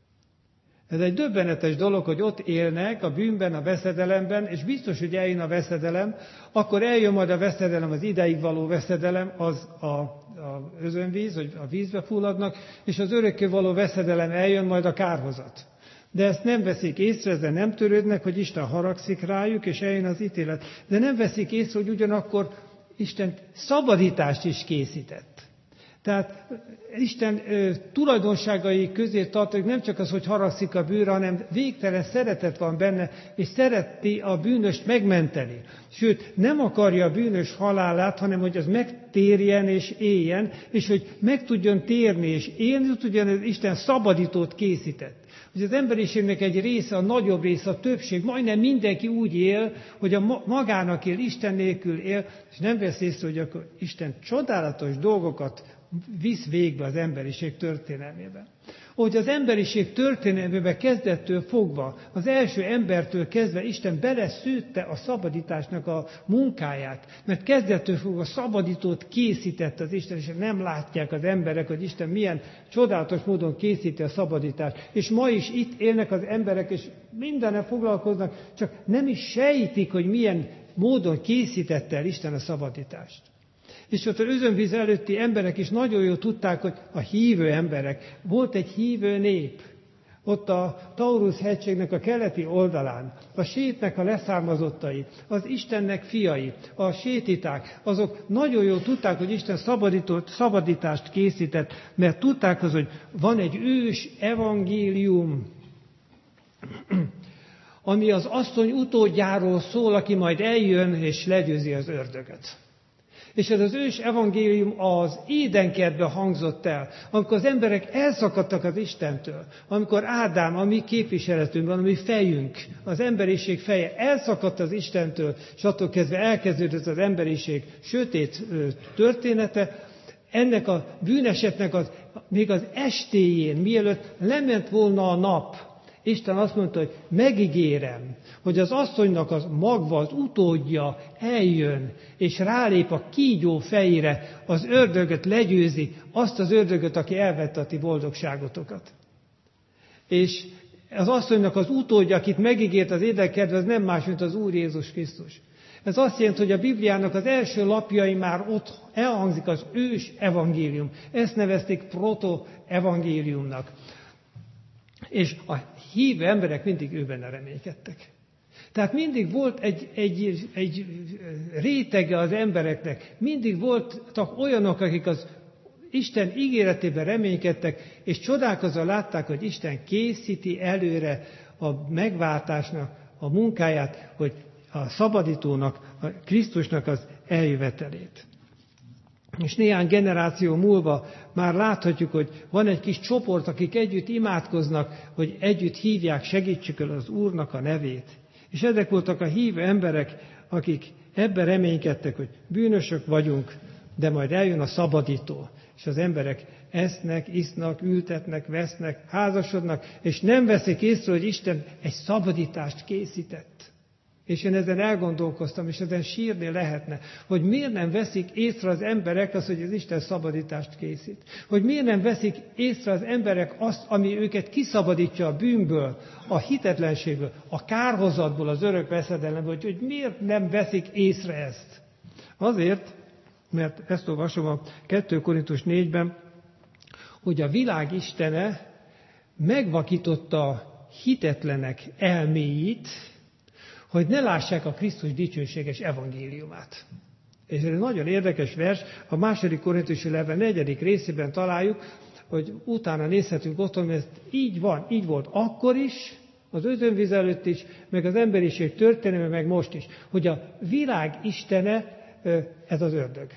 Ez egy döbbenetes dolog, hogy ott élnek a bűnben, a veszedelemben, és biztos, hogy eljön a veszedelem, akkor eljön majd a veszedelem, az ideig való veszedelem, az a özönvíz, hogy a vízbe fulladnak, és az örökké való veszedelem eljön majd a kárhozat. De ezt nem veszik észre, ezzel nem törődnek, hogy Isten haragszik rájuk, és eljön az ítélet. De nem veszik észre, hogy ugyanakkor Isten szabadítást is készített. Tehát Isten tulajdonságai közé tartozik nem csak az, hogy haragszik a bűnre, hanem végtelen szeretet van benne, és szereti a bűnöst megmenteni. Sőt, nem akarja a bűnös halálát, hanem hogy az megtérjen és éljen, és hogy meg tudjon térni és élni, tudjon, Isten szabadítót készített. Hogy az emberiségnek egy része, a nagyobb része, a többség, majdnem mindenki úgy él, hogy magának él, Isten nélkül él, és nem vesz észre, hogy akkor Isten csodálatos dolgokat visz végbe az emberiség történelmében. Hogy az emberiség történelmében kezdettől fogva, az első embertől kezdve Isten beleszőtte a szabadításnak a munkáját, mert kezdettől fogva szabadítót készített az Isten, és nem látják az emberek, hogy Isten milyen csodálatos módon készíti a szabadítást. És ma is itt élnek az emberek, és mindennel foglalkoznak, csak nem is sejtik, hogy milyen módon készítette el Isten a szabadítást. És ott az özönvíz előtti emberek is nagyon jól tudták, hogy a hívő emberek, volt egy hívő nép, ott a Taurus hegységnek a keleti oldalán, a Sétnek a leszármazottai, az Istennek fiai, a sétiták, azok nagyon jól tudták, hogy Isten szabadítást készített, mert tudták az, hogy van egy ős evangélium, ami az asszony utódjáról szól, aki majd eljön és legyőzi az ördögöt. És ez az ős evangélium az Édenkertben hangzott el, amikor az emberek elszakadtak az Istentől, amikor Ádám, a mi képviseletünkben, a mi fejünk, az emberiség feje elszakadt az Istentől, és attól kezdve elkezdődött az emberiség sötét története, ennek a bűnesetnek még az estéjén, mielőtt lement volna a nap, Isten azt mondta, hogy megígérem, hogy az asszonynak az magva, az utódja eljön, és rálép a kígyó fejére, az ördögöt legyőzi, azt az ördögöt, aki elvette a ti boldogságotokat. És az asszonynak az utódja, akit megígért az Édenkertben, az nem más, mint az Úr Jézus Krisztus. Ez azt jelenti, hogy a Bibliának az első lapjai már ott elhangzik az ős evangélium. Ezt nevezték proto-evangéliumnak. És a hívő emberek mindig őben reménykedtek. Tehát mindig volt egy rétege az embereknek. Mindig voltak olyanok, akik az Isten ígéretében reménykedtek, és csodálkozva látták, hogy Isten készíti előre a megváltásnak a munkáját, hogy a szabadítónak, a Krisztusnak az eljövetelét. És néhány generáció múlva már láthatjuk, hogy van egy kis csoport, akik együtt imádkoznak, hogy együtt hívják, segítsük el az Úrnak a nevét. És ezek voltak a hívő emberek, akik ebben reménykedtek, hogy bűnösök vagyunk, de majd eljön a szabadító. És az emberek esznek, isznak, ültetnek, vesznek, házasodnak, és nem veszik észre, hogy Isten egy szabadítást készített. És én ezen elgondolkoztam, és ezen sírni lehetne, hogy miért nem veszik észre az emberek azt, hogy az Isten szabadítást készít. Hogy miért nem veszik észre az emberek azt, ami őket kiszabadítja a bűnből, a hitetlenségből, a kárhozatból, az örök veszedelemből, hogy miért nem veszik észre ezt. Azért, mert ezt olvasom a 2 Korintus 4-ben, hogy a világ istene megvakította a hitetlenek elméit, hogy ne lássák a Krisztus dicsőséges evangéliumát. És ez egy nagyon érdekes vers, a 2. Korintusi levél 4. részében találjuk, hogy utána nézhetünk otthon, mert ez így van, így volt akkor is, az özönvíz előtt is, meg az emberiség történelme, meg most is, hogy a világ istene, ez az ördög.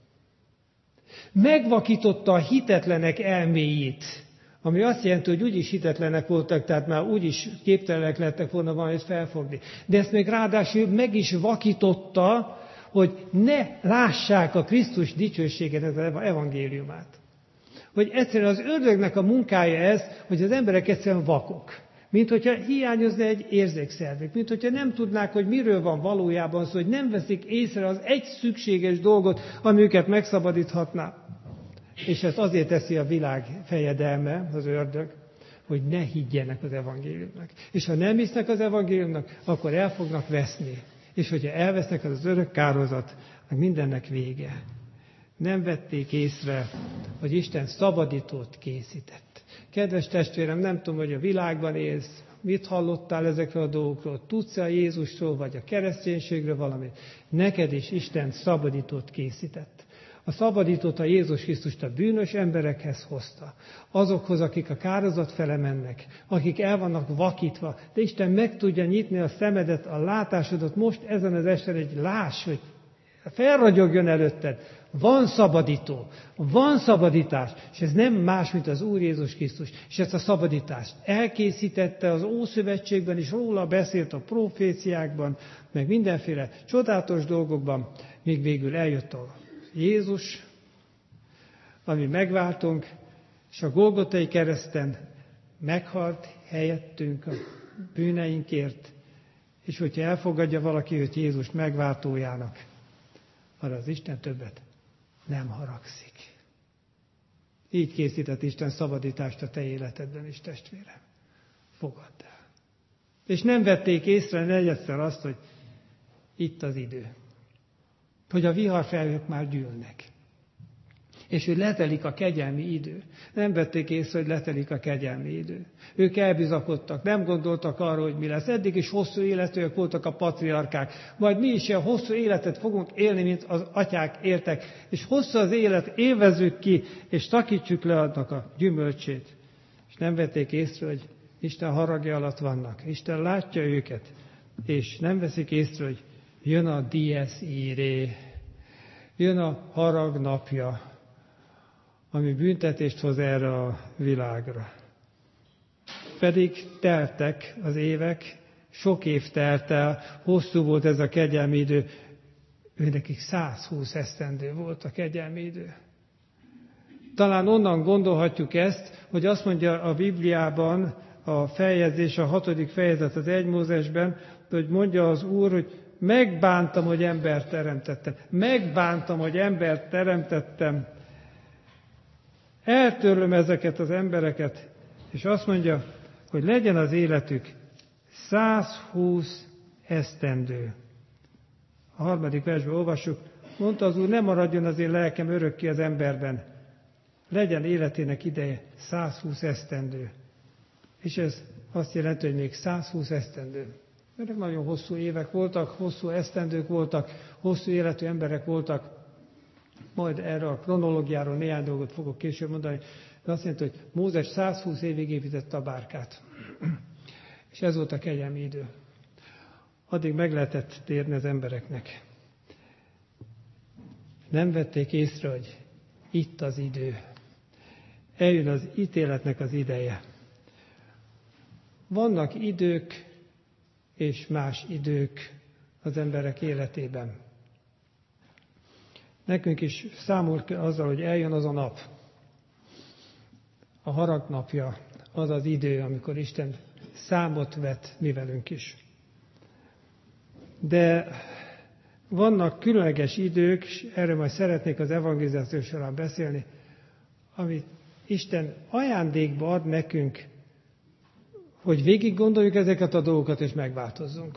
Megvakította a hitetlenek elméjét, ami azt jelenti, hogy úgyis hitetlenek voltak, tehát már úgyis képtelenek lettek volna valamit felfogni. De ezt még ráadásul meg is vakította, hogy ne lássák a Krisztus dicsőséget, ez az evangéliumát. Hogy egyszerűen az ördögnek a munkája ez, hogy az emberek egyszerűen vakok. Mint hogyha hiányozna egy érzékszervük, mint hogyha nem tudnák, hogy miről van valójában szó, hogy nem veszik észre az egy szükséges dolgot, ami őket megszabadíthatná. És ezt azért teszi a világ fejedelme, az ördög, hogy ne higgyenek az evangéliumnak. És ha nem hisznek az evangéliumnak, akkor el fognak veszni. És hogyha elvesznek, az örök kárhozat, meg mindennek vége. Nem vették észre, hogy Isten szabadítót készített. Kedves testvérem, nem tudom, hogy a világban élsz, mit hallottál ezekről a dolgokról, tudsz-e a Jézusról, vagy a kereszténységről valamit. Neked is Isten szabadítót készített. A szabadítót a Jézus Krisztust a bűnös emberekhez hozta. Azokhoz, akik a kárhozat fele mennek, akik el vannak vakítva. De Isten meg tudja nyitni a szemedet, a látásodat most ezen az esten, hogy láss, hogy felragyogjon előtted. Van szabadító, van szabadítás, és ez nem más, mint az Úr Jézus Krisztus. És ezt a szabadítást elkészítette az Ószövetségben, és róla beszélt a proféciákban, meg mindenféle csodálatos dolgokban, míg végül eljött a Jézus, ami megváltunk, és a Golgotai kereszten meghalt helyettünk a bűneinkért, és hogyha elfogadja valaki őt Jézus megváltójának, arra az Isten többet nem haragszik. Így készített Isten szabadítást a te életedben is, testvérem. Fogadd el. És nem vették észre negyedszer azt, hogy itt az idő. Hogy a viharfelhők már gyűlnek. És hogy letelik a kegyelmi idő. Nem vették észre, hogy letelik a kegyelmi idő. Ők elbizakodtak, nem gondoltak arra, hogy mi lesz. Eddig is hosszú életűek voltak a patriarkák. Majd mi is ilyen hosszú életet fogunk élni, mint az atyák éltek. És hosszú az élet, élvezzük ki, és takítsuk le annak a gyümölcsét. És nem vették észre, hogy Isten haragja alatt vannak. Isten látja őket, és nem veszik észre, hogy jön a dies irae, jön a harag napja, ami büntetést hoz erre a világra. Pedig teltek az évek, sok év telt el, hosszú volt ez a kegyelmi idő, őnekik 120 esztendő volt a kegyelmi idő. Talán onnan gondolhatjuk ezt, hogy azt mondja a Bibliában, a feljegyzés, a 6. fejezet az 1 Mózesben, hogy mondja az Úr, hogy megbántam, hogy embert teremtettem. Megbántam, hogy embert teremtettem. Eltörlöm ezeket az embereket, és azt mondja, hogy legyen az életük 120 esztendő. a 3. versben olvassuk, mondta az Úr, ne maradjon az én lelkem örökké az emberben, legyen életének ideje 120 esztendő. És ez azt jelenti, hogy még 120 esztendő. Ezek nagyon hosszú évek voltak, hosszú esztendők voltak, hosszú életű emberek voltak. Majd erre a kronológiáról néhány dolgot fogok később mondani. De azt jelenti, hogy Mózes 120 évig építette a bárkát. És ez volt a kegyelmi idő. Addig meg lehetett térni az embereknek. Nem vették észre, hogy itt az idő. Eljön az ítéletnek az ideje. Vannak idők és más idők az emberek életében. Nekünk is számol azzal, hogy eljön az a nap. A harag napja, az az idő, amikor Isten számot vet mi velünk is. De vannak különleges idők, és erről majd szeretnék az evangelizáció során beszélni, amit Isten ajándékba ad nekünk, hogy végig gondoljuk ezeket a dolgokat, és megváltozzunk.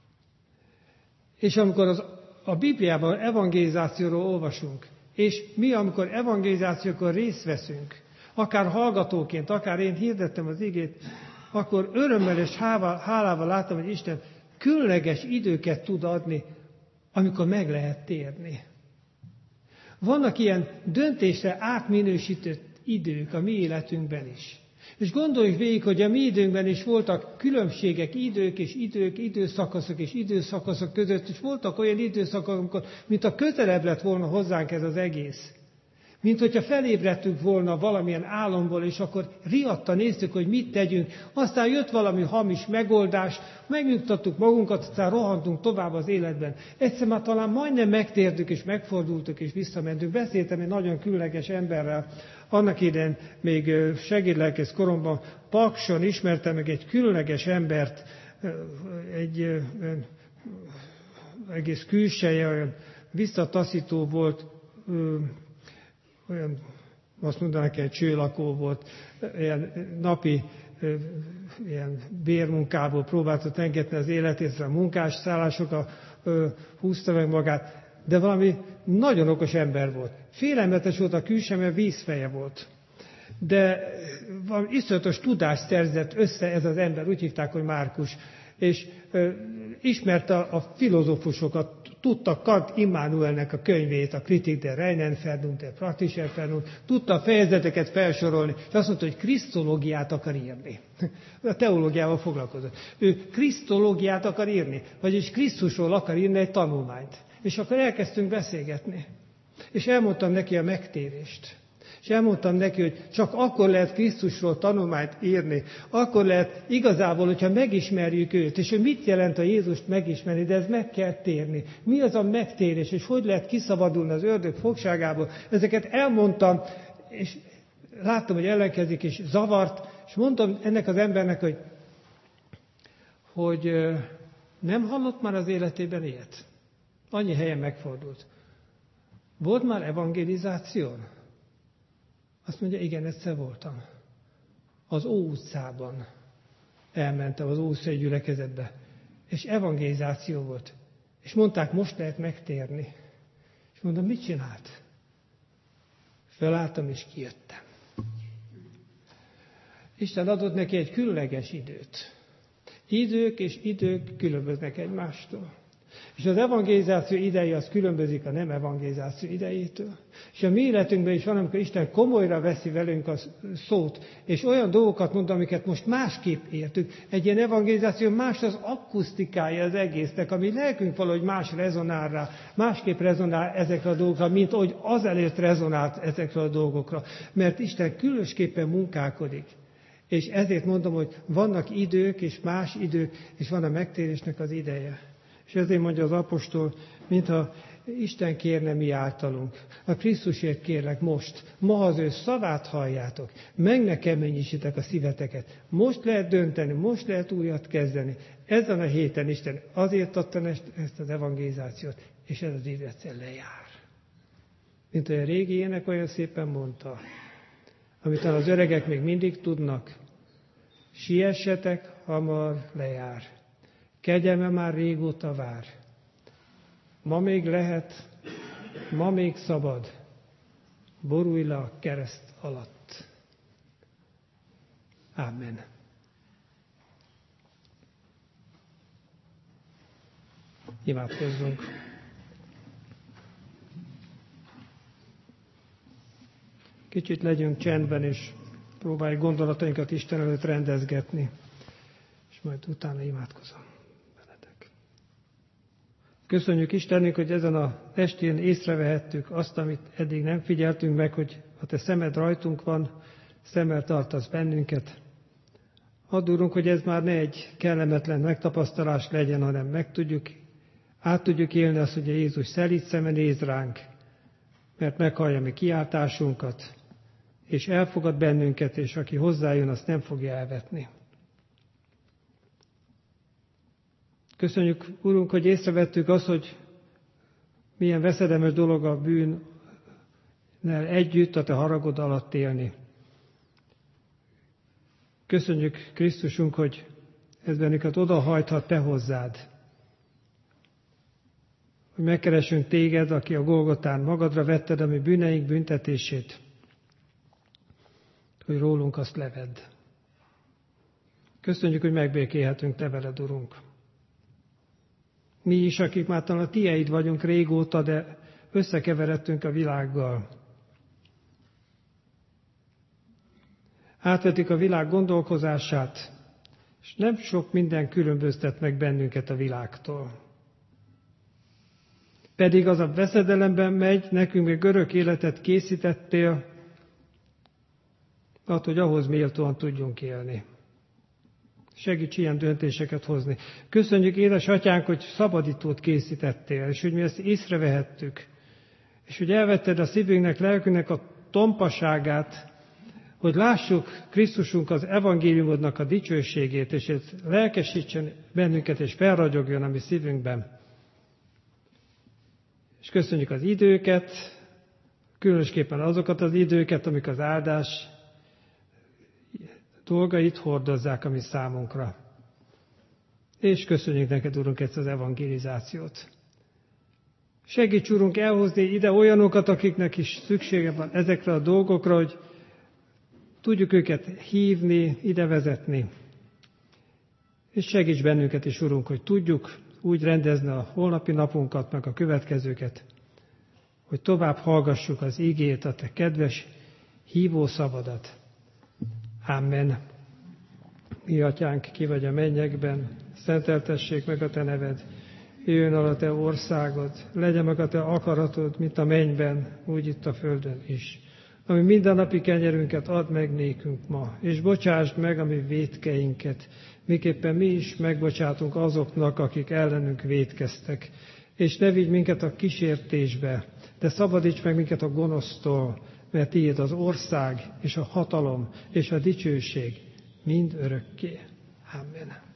És amikor a Bibliában evangelizációról olvasunk, és mi, amikor evangelizációkon részt veszünk, akár hallgatóként, akár én hirdettem az igét, akkor örömmel és hálával láttam, hogy Isten különleges időket tud adni, amikor meg lehet térni. Vannak ilyen döntésre átminősített idők a mi életünkben is. És gondoljuk végig, hogy a mi időnkben is voltak különbségek, idők és idők, időszakaszok és időszakaszok között, és voltak olyan időszakok, amikor, mint a közelebb lett volna hozzánk ez az egész. Mint hogyha felébredtünk volna valamilyen álomból, és akkor riadtan néztük, hogy mit tegyünk. Aztán jött valami hamis megoldás, megnyugtattuk magunkat, aztán rohantunk tovább az életben. Egyszer már talán majdnem megtértük, és megfordultuk, és visszamentünk. Beszéltem egy nagyon különleges emberrel, annak idején még segédlelkész koromban Pakson ismertem meg egy különleges embert, egy egész külseje olyan visszataszító volt, olyan, azt mondanak, egy csőlakó volt, ilyen napi ilyen bérmunkából próbálta engedni az életét, a munkásszállásokkal húzta meg magát, de valami nagyon okos ember volt. Félelmetes volt a külső, mert vízfeje volt. De valami iszonyatos tudást szerzett össze ez az ember, úgy hívták, hogy Márkus, és ismerte a filozófusokat, tudta Kant Immanuelnek a könyvét, a Kritik der Reinen Vernunft, der Praktischer Vernunft, tudta a fejezeteket felsorolni, és azt mondta, hogy krisztológiát akar írni. A teológiával foglalkozott. Ő krisztológiát akar írni, vagyis Krisztusról akar írni egy tanulmányt. És akkor elkezdtünk beszélgetni. És elmondtam neki a megtérést. És elmondtam neki, hogy csak akkor lehet Krisztusról tanulmányt írni, akkor lehet igazából, hogyha megismerjük őt, és hogy mit jelent a Jézust megismerni, de ez meg kell térni. Mi az a megtérés, és hogy lehet kiszabadulni az ördög fogságából. Ezeket elmondtam, és láttam, hogy ellenkezik, és zavart, és mondtam ennek az embernek, hogy nem hallott már az életében ilyet. Annyi helyen megfordult. Volt már evangelizáción? Azt mondja, igen, egyszer voltam. Az Ó utcában elmentem, az Ó utcai gyülekezetbe. És evangelizáció volt. És mondták, most lehet megtérni. És mondom, mit csinált? Felálltam és kijöttem. Isten adott neki egy különleges időt. Idők és idők különböznek egymástól. És az evangelizáció ideje az különbözik a nem evangelizáció idejétől. És a mi életünkben is van, amikor Isten komolyra veszi velünk a szót, és olyan dolgokat mond, amiket most másképp értünk. Egy ilyen evangelizáció más az akusztikája az egésznek, ami lelkünk valahogy más rezonál rá, másképp rezonál ezekre a dolgokra, mint ahogy azelőtt rezonált ezekre a dolgokra. Mert Isten különösképpen munkálkodik. És ezért mondom, hogy vannak idők és más idők, és van a megtérésnek az ideje. És ezért mondja az apostol, mintha Isten kérne mi általunk. A Krisztusért kérlek most, ma az ő szavát halljátok, meg ne keményítsétek a szíveteket. Most lehet dönteni, most lehet újat kezdeni. Ezen a héten Isten azért adta ezt az evangelizációt, és ez az idő egyszer lejár. Mint olyan régi ének olyan szépen mondta, amit az öregek még mindig tudnak. Siessetek, hamar lejár. Kegyelme már régóta vár. Ma még lehet, ma még szabad. Borulj le a kereszt alatt. Amen. Imádkozzunk. Kicsit legyünk csendben, és próbáljuk gondolatainkat Isten előtt rendezgetni, és majd utána imádkozom veletek. Köszönjük Istennek, hogy ezen a estén észrevehettük azt, amit eddig nem figyeltünk meg, hogy a Te szemed rajtunk van, szemmel tartasz bennünket. Add, Urunk, hogy ez már ne egy kellemetlen megtapasztalás legyen, hanem át tudjuk élni azt, hogy a Jézus szelíd szeme néz ránk, mert meghallja mi kiáltásunkat, és elfogad bennünket, és aki hozzájön, azt nem fogja elvetni. Köszönjük, Urunk, hogy észrevettük azt, hogy milyen veszedelmes dolog a bűnnel együtt a Te haragod alatt élni. Köszönjük, Krisztusunk, hogy ez bennünket odahajthat Te hozzád. Hogy megkeressünk Téged, aki a Golgotán magadra vetted a mi bűneink büntetését, hogy rólunk azt levedd. Köszönjük, hogy megbékélhetünk Te veled, Urunk. Mi is, akik már talán a Tieid vagyunk régóta, de összekeveredtünk a világgal. Átvettük a világ gondolkozását, és nem sok minden különböztet meg bennünket a világtól. Pedig az a veszedelemben megy, nekünk még örök életet készítettél, hogy ahhoz méltóan tudjunk élni. Segíts ilyen döntéseket hozni. Köszönjük, édesatyánk, hogy szabadítót készítettél, és hogy mi ezt észrevehettük, és hogy elvetted a szívünknek, lelkünknek a tompaságát, hogy lássuk Krisztusunk az evangéliumodnak a dicsőségét, és ez lelkesítsen bennünket, és felragyogjon a mi szívünkben. És köszönjük az időket, különösképpen azokat az időket, amik az áldás dolgait hordozzák a mi számunkra. És köszönjük neked, Urunk, ezt az evangelizációt. Segíts, Urunk, elhozni ide olyanokat, akiknek is szüksége van ezekre a dolgokra, hogy tudjuk őket hívni, ide vezetni. És segíts bennünket is, Urunk, hogy tudjuk úgy rendezni a holnapi napunkat, meg a következőket, hogy tovább hallgassuk az igét, a Te kedves hívó szavadat. Amen. Mi atyánk, ki vagy a mennyekben, szenteltessék meg a Te neved, jöjjön el a Te országod, legyen meg a Te akaratod, mint a mennyben, úgy itt a földön is. Ami mindennapi kenyerünket add meg nékünk ma, és bocsásd meg a mi vétkeinket, miképpen mi is megbocsátunk azoknak, akik ellenünk vétkeztek. És ne vigy minket a kísértésbe, de szabadíts meg minket a gonosztól, mert tiéd az ország, és a hatalom, és a dicsőség mind örökké. Amen.